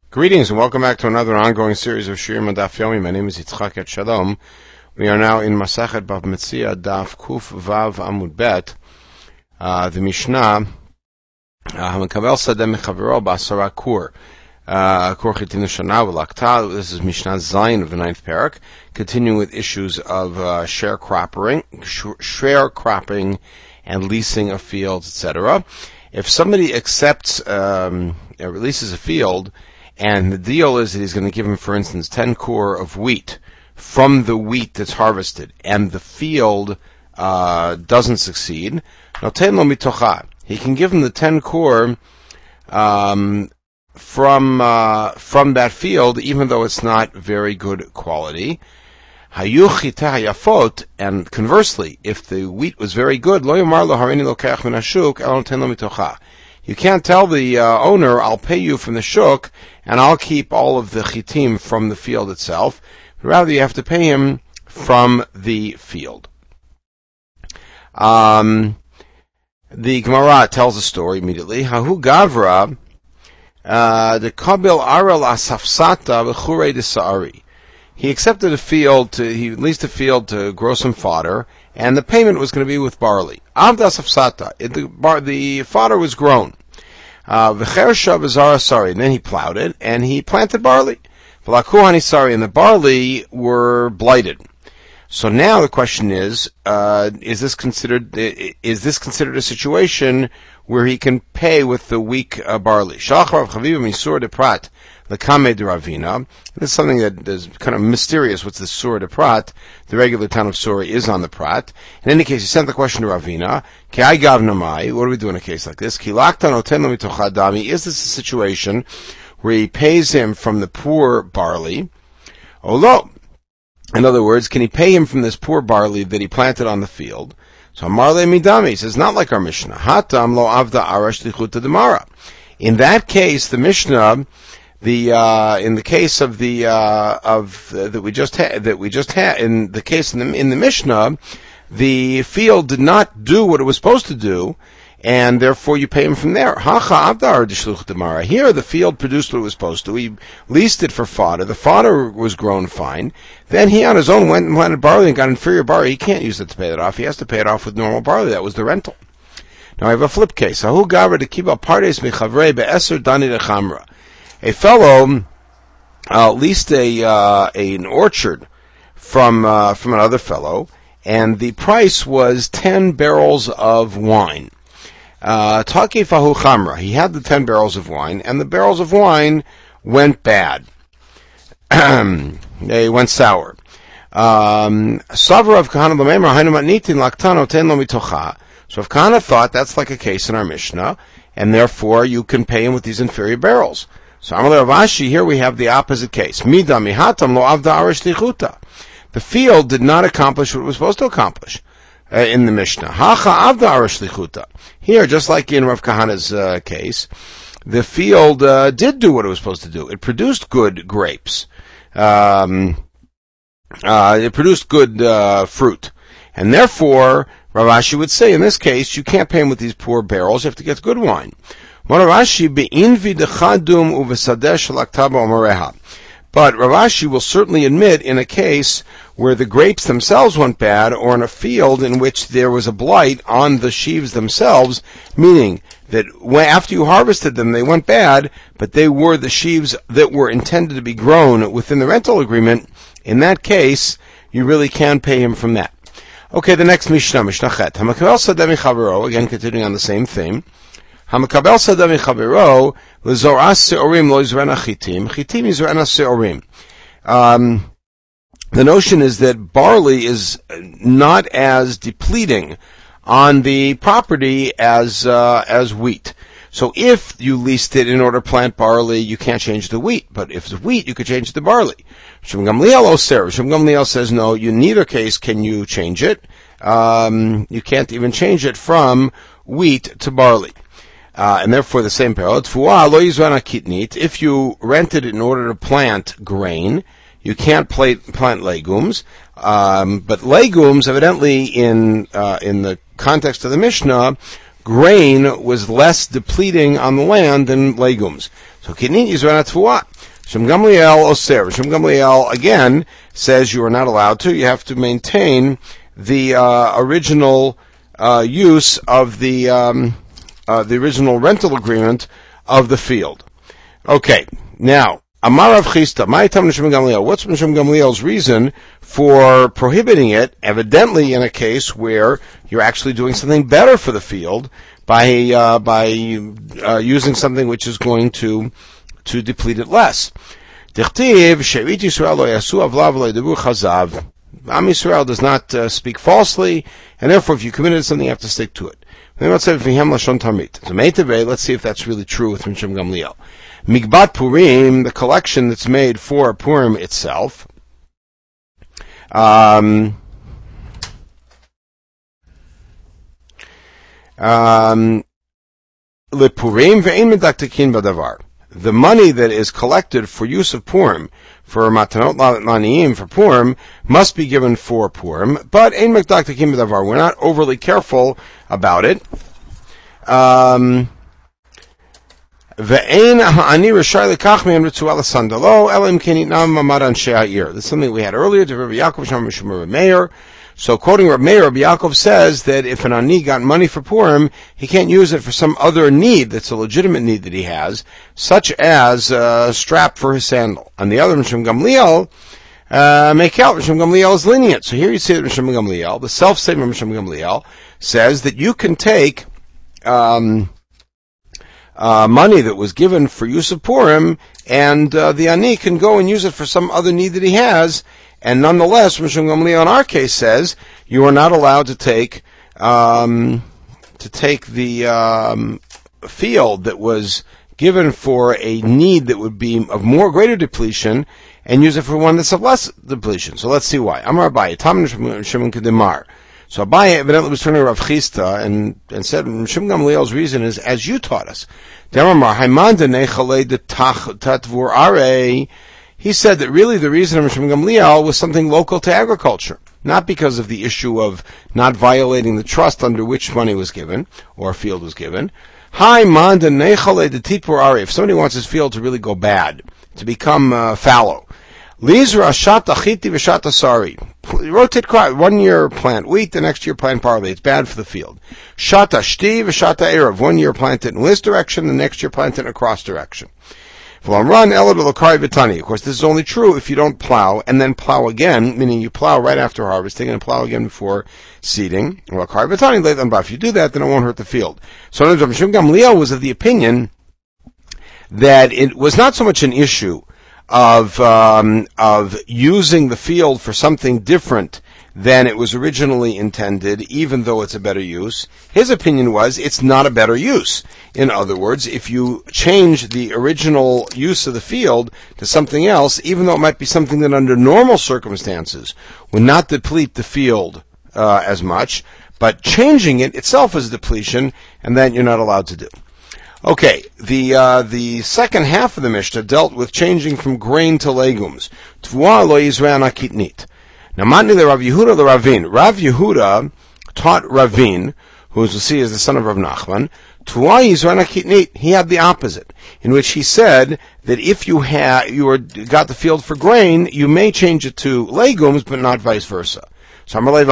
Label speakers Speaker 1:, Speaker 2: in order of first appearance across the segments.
Speaker 1: Greetings and welcome back to another ongoing series of Shirim and Daf Yomi. My name is Yitzchak et Shalom. We are now in Masachet Bava Metzia Daf Kuf Vav Amud Bet. The Mishnah, Hamakavel Sadeh Mechavero B'Asara Kur. Kur Chitin Shana V'Lakta. This is Mishnah Zayin of the 9th parak. Continuing with issues of sharecropping and leasing of fields, etc. If somebody accepts, releases a field, and the deal is that he's going to give him, for instance, 10 kur of wheat from the wheat that's harvested, and the field doesn't succeed, he can give him the 10 kur from that field, even though it's not very good quality. And conversely, if the wheat was very good, you can't tell the owner, I'll pay you from the shuk, and I'll keep all of the chitim from the field itself. Rather, you have to pay him from the field. The Gemara tells a story immediately. Hahu Gavra, the Kabil Aral Asafsata v'Chure de Sa'ari. He accepted he leased a field to grow some fodder, and the payment was going to be with barley. Avda Safsata, the fodder was grown. V'chersha v'zara sari, and then he plowed it, and he planted barley. V'lakuhani sari, and the barley were blighted. So now the question is this considered a situation where he can pay with the weak barley? Shachar chaviv misur de prat lekame de ravina. This is something that is kind of mysterious. What's the sur de prat? The regular town of Suri is on the prat. In any case, he sent the question to Ravina. Ki I gav namai. What do we do in a case like this? Ki lakta noten lo mitocha dami. Is this a situation where he pays him from the poor barley? Olo. In other words, can he pay him from this poor barley that he planted on the field? So Marle Midami says, not like our Mishnah. Hatam lo avda arash lichuta demara. In that case, the Mishnah, in the case of the that we just had in the case in the Mishnah, the field did not do what it was supposed to do, and therefore you pay him from there. Hacha avda arash demara. Here, the field produced what it was supposed to. He leased it for fodder. The fodder was grown fine. Then he on his own went and planted barley and got inferior barley. He can't use it to pay it off. He has to pay it off with normal barley. That was the rental. Now I have a flip case. Ahu gavra to keep up pardes mechavrei be'eser dani dechamra. A fellow leased an orchard from another fellow, and the price was 10 barrels of wine. Takifahu chamra. He had the 10 barrels of wine, and the barrels of wine went bad. They went sour. Savra of Kahana B'Meimer Hainu Matnitin Laktano Ten Lo Mitocha. So if Kahana thought that's like a case in our Mishnah, and therefore you can pay him with these inferior barrels. So Amalei Rav Ashi, here we have the opposite case. Mida mihatam lo avda arash lichuta. The field did not accomplish what it was supposed to accomplish in the Mishnah. Hacha avda arash lichuta. Here, just like in Rav Kahana's case, the field did do what it was supposed to do. It produced good grapes. It produced good fruit. And therefore, Rav Ashi would say, in this case, you can't pay him with these poor barrels, you have to get good wine. But Rav Ashi will certainly admit in a case where the grapes themselves went bad, or in a field in which there was a blight on the sheaves themselves, meaning that after you harvested them, they went bad, but they were the sheaves that were intended to be grown within the rental agreement. In that case, you really can pay him from that. Okay, the next Mishnah, Mishnah Chet. Hamakabel sadeh michavero, again continuing on the same theme. Hamakabel sadeh michavero, lezoras seorim lo yizrena chitim, chitim yizrena seorim. The notion is that barley is not as depleting on the property as wheat. So if you leased it in order to plant barley, you can't change the wheat. But if it's wheat, you could change the barley. Shem Gamliel says, no, in neither case can you change it. You can't even change it from wheat to barley. And therefore the same parallel. If you rented it in order to plant grain, you can't plant legumes. But legumes, evidently, in the context of the Mishnah, grain was less depleting on the land than legumes. So kidney is Shem Gamliel Oser. Shem Gamliel again says you are not allowed to. You have to maintain the original use of the original rental agreement of the field. Okay, now Amar Rav Chisda, Ma'atam Shem Gamliel. What's Shem Gamliel's reason for prohibiting it? Evidently, in a case where you're actually doing something better for the field by using something which is going to deplete it less. Dichtiv she'it Yisrael lo yasu avla v'lo yidabru chazav. Am Yisrael does not speak falsely, and therefore, if you committed something, you have to stick to it. Let's see if that's really true with Shem Gamliel. Migbat Purim, the collection that's made for Purim itself, the money that is collected for use of Purim, for Matanot Laniim, for Purim, must be given for Purim, but Ein Mekdaktakim B'davar. We're not overly careful about it. This is something we had earlier to Rabbi Yaakov Sham Rabbi Meir. So quoting Rabbi Meir, Rabbi Yaakov says that if an ani got money for Purim, he can't use it for some other need that's a legitimate need that he has, such as a strap for his sandal. And the other Shem Gamliel make out Shem Gamliel is lenient. So here you see that Shem Gamliel, the self-statement of Shem Gamliel, says that you can take money that was given for use of Purim, and the ani can go and use it for some other need that he has, and nonetheless, Shem Gamliel in our case says you are not allowed to take the field that was given for a need that would be of more greater depletion and use it for one that's of less depletion. So let's see why. Amar Abaye, Tam Shimon Kedemar. So Abaye evidently was turning to Rav Chisda and said, Shem Gamliel's reason is, as you taught us. He said that really the reason of Shem Gamliel was something local to agriculture, not because of the issue of not violating the trust under which money was given, or a field was given. If somebody wants his field to really go bad, to become fallow, rotate crop. 1 year plant wheat, the next year plant barley. It's bad for the field. Shata shti v'shata erev. 1 year plant it in this direction, the next year plant it in a cross direction. Of course, this is only true if you don't plow and then plow again, meaning you plow right after harvesting and plow again before seeding. If you do that, then it won't hurt the field. So Shem Gamliel was of the opinion that it was not so much an issue of using the field for something different than it was originally intended, even though it's a better use. His opinion was it's not a better use. In other words, if you change the original use of the field to something else, even though it might be something that under normal circumstances would not deplete the field as much, but changing it itself is depletion, and that you're not allowed to do. Okay, the second half of the Mishnah dealt with changing from grain to legumes. Tvua lo yizre'ana kitnit. Now, matni le Rav Yehuda le Ravin. Rav Yehuda taught Ravin, who as we'll see is the son of Rav Nachman, Tvua yizre'ana kitnit. He had the opposite, in which he said that if you got the field for grain, you may change it to legumes, but not vice versa. So Ravin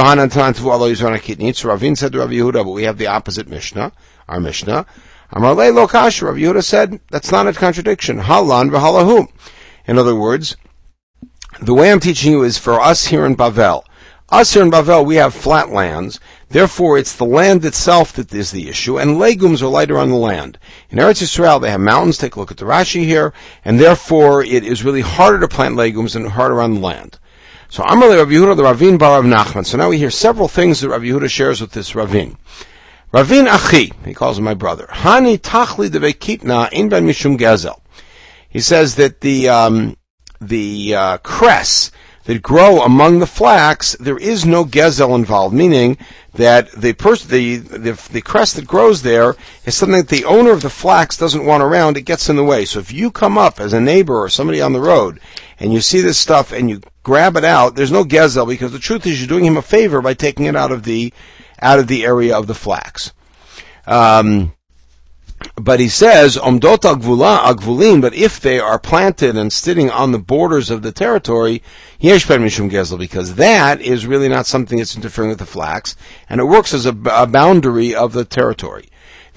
Speaker 1: said to Rav Yehuda, but we have the opposite Mishnah, our Mishnah. Amarle lo kasha. Rav Yehuda said, that's not a contradiction. Halan v'halahu. In other words, the way I'm teaching you is for us here in Bavel. Us here in Bavel, we have flat lands. Therefore, it's the land itself that is the issue, and legumes are lighter on the land. In Eretz Yisrael, they have mountains. Take a look at the Rashi here, and therefore, it is really harder to plant legumes and harder on the land. So, Amarle Rav Yehuda, the Ravin bar Rav Nachman. So now we hear several things that Rav Yehuda shares with this Ravin. Ravin Achi, he calls him my brother. Hani tachli de vekitna in ben mishum gezel. He says that the cress that grow among the flax, there is no gezel involved, meaning that the cress that grows there is something that the owner of the flax doesn't want around. It gets in the way. So if you come up as a neighbor or somebody on the road and you see this stuff and you grab it out, there's no gezel, because the truth is you're doing him a favor by taking it out of the area of the flax. But he says, Omdot agvulim, but if they are planted and sitting on the borders of the territory, yesh ben mishum gezel, because that is really not something that's interfering with the flax, and it works as a boundary of the territory.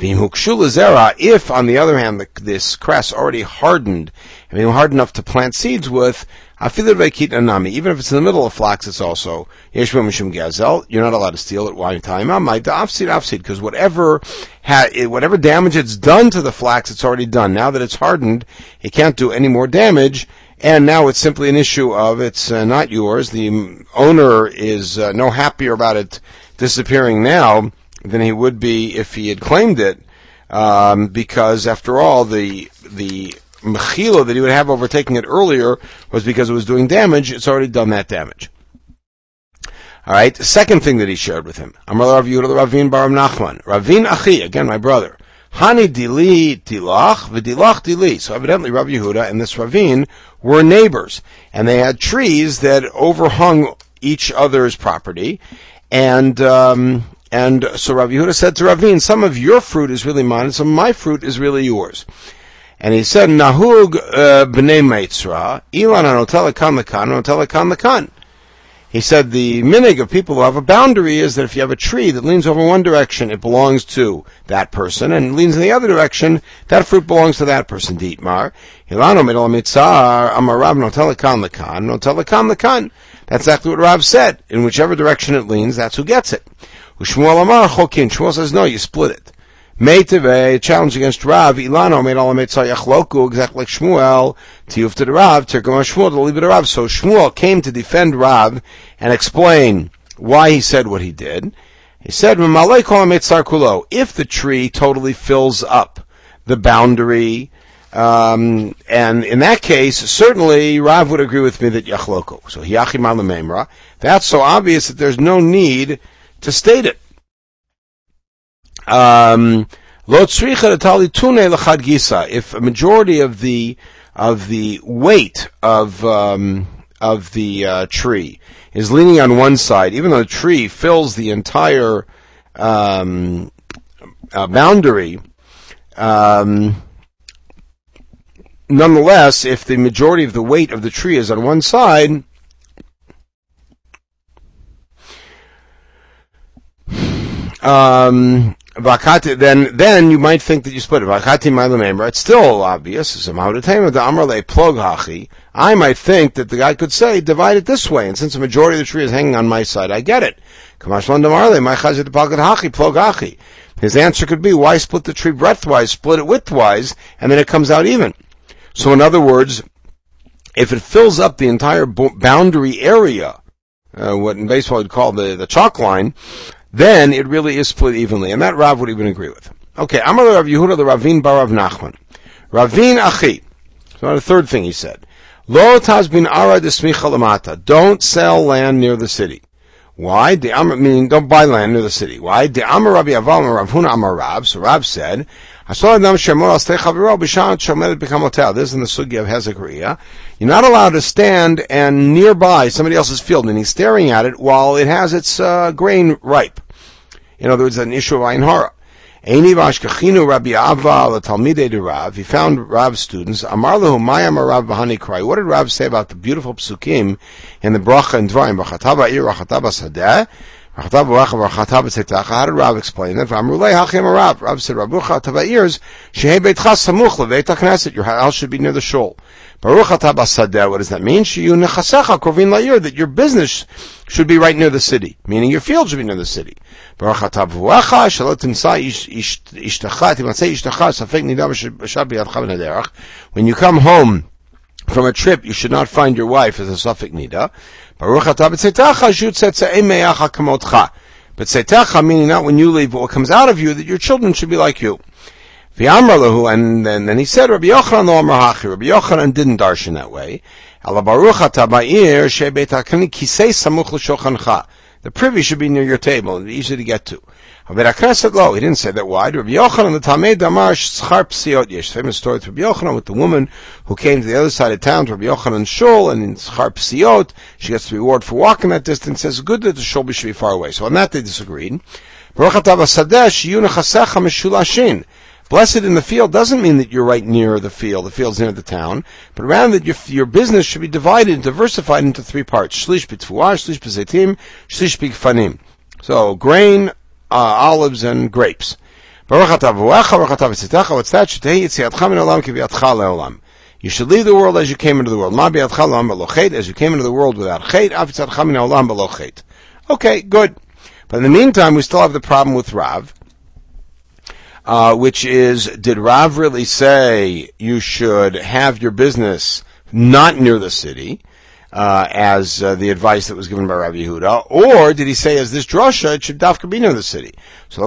Speaker 1: If, on the other hand, this cress already hardened, and being hard enough to plant seeds with, even if it's in the middle of flax, it's also yesh ben mishum gezel. You're not allowed to steal it. Why time? Because whatever damage it's done to the flax, it's already done. Now that it's hardened, it can't do any more damage, and now it's simply an issue of it's not yours. The owner is no happier about it disappearing now than he would be if he had claimed it, because after all, the mechila that he would have over taking it earlier was because it was doing damage. It's already done that damage. All right. Second thing that he shared with him. Amar Rav Yehuda Ravin bar Nachman. Ravin achi, again my brother. Hani dili dilach v'dilach dili. So evidently Rav Yehuda and this Ravin were neighbors, and they had trees that overhung each other's property, and so Rav Yehuda said to Ravin, some of your fruit is really mine, and some of my fruit is really yours. And he said, Nahug b'nei Meitzra, Ilan anotel lekan lekan, anotel lekan lekan. He said the minig of people who have a boundary is that if you have a tree that leans over one direction, it belongs to that person, and leans in the other direction, that fruit belongs to that person. Dietmar, Hilano midol mitzar, Amar Rav notel lekan lekan, notel lekan lekan. That's exactly what Rav said. In whichever direction it leans, that's who gets it. Shmuel Amar Chokin. Shmuel says, no, you split it. Meiteve, challenge against Rav, Ilano made all mitzvah yachloku, exactly like Shmuel, tiyuf to the Rav, Tirkam Shmuel to leave it to Rav. So Shmuel came to defend Rav and explain why he said what he did. He said, if the tree totally fills up the boundary, and in that case, certainly Rav would agree with me that yachloku. So hiyachim al memra. That's so obvious that there's no need to state it. If a majority of the weight of the tree is leaning on one side, even though the tree fills the entire boundary, nonetheless, if the majority of the weight of the tree is on one side, then you might think that you split it. It's still obvious. I might think that the guy could say, divide it this way, and since the majority of the tree is hanging on my side, I get it. His answer could be, why split the tree breadthwise, split it widthwise, and then it comes out even. So in other words, if it fills up the entire boundary area, what in baseball you'd call the chalk line, then it really is split evenly, and that Rav would even agree with. Okay, Amar Rav Yehuda the Ravin bar Rav Nachman. Ravin achi. So the third thing he said. Lo tazbin ara desmicha lamata. Don't sell land near the city. Why? Meaning don't buy land near the city. Why? De Amar Rabbi Aval Rav Huna Amar Rav. So Rav said, this is in the sugi of Hezekiah. You're not allowed to stand and nearby somebody else's field, and he's staring at it while it has its grain ripe. In other words, an issue of Ayin Hara. He found Rav's students. Amar lahu Ma'amar Rav Bahani Krai. What did Rav say about the beautiful psukim in the bracha and dvarim? How did Rav explain that? Rav said, your house should be near the shul. What does that mean? That your business should be right near the city, meaning your field should be near the city. When you come home from a trip, you should not find your wife as a suffix nida. But setecha, meaning not when you leave, but what comes out of you, that your children should be like you. And then he said, Rabbi Yochanan didn't darshan that way. The privy should be near your table, and easy to get to. He didn't say that. Why? Rabbi Yochanan, the Talmid Damar Schar Psiot Yesh. Famous story with Rabbi Yochanan, with the woman who came to the other side of town to Rabbi Yochanan's shul, and in Schar Psiot, she gets the reward for walking that distance. Says good that the shul should be far away. So on that they disagreed. But Blessed in the field doesn't mean that you're right near the field. The field's near the town, but rather that your business should be divided and diversified into three parts: shlish b'tfuah, shlish b'zeitim, shlish b'gfanim. So grain, olives, and grapes. What's that? You should leave the world as you came into the world. As you came into the world without chait. Okay, good. But in the meantime, we still have the problem with Rav, which is, did Rav really say you should have your business not near the city, as the advice that was given by Rabbi Yehuda, or did he say, as this drasha, it should dafka be near the city? So,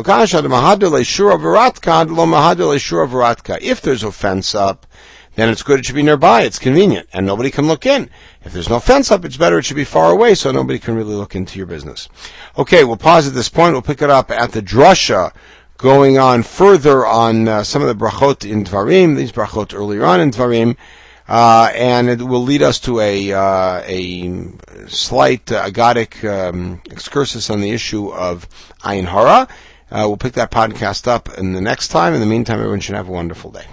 Speaker 1: if there's a fence up, then it's good, it should be nearby, it's convenient, and nobody can look in. If there's no fence up, it's better it should be far away, so nobody can really look into your business. Okay, we'll pause at this point, we'll pick it up at the drasha, going on further on some of the brachot in Dvarim, these brachot earlier on in Dvarim, and it will lead us to a slight agadic excursus on the issue of Ayin Hara. We'll pick that podcast up in the next time. In the meantime, everyone should have a wonderful day.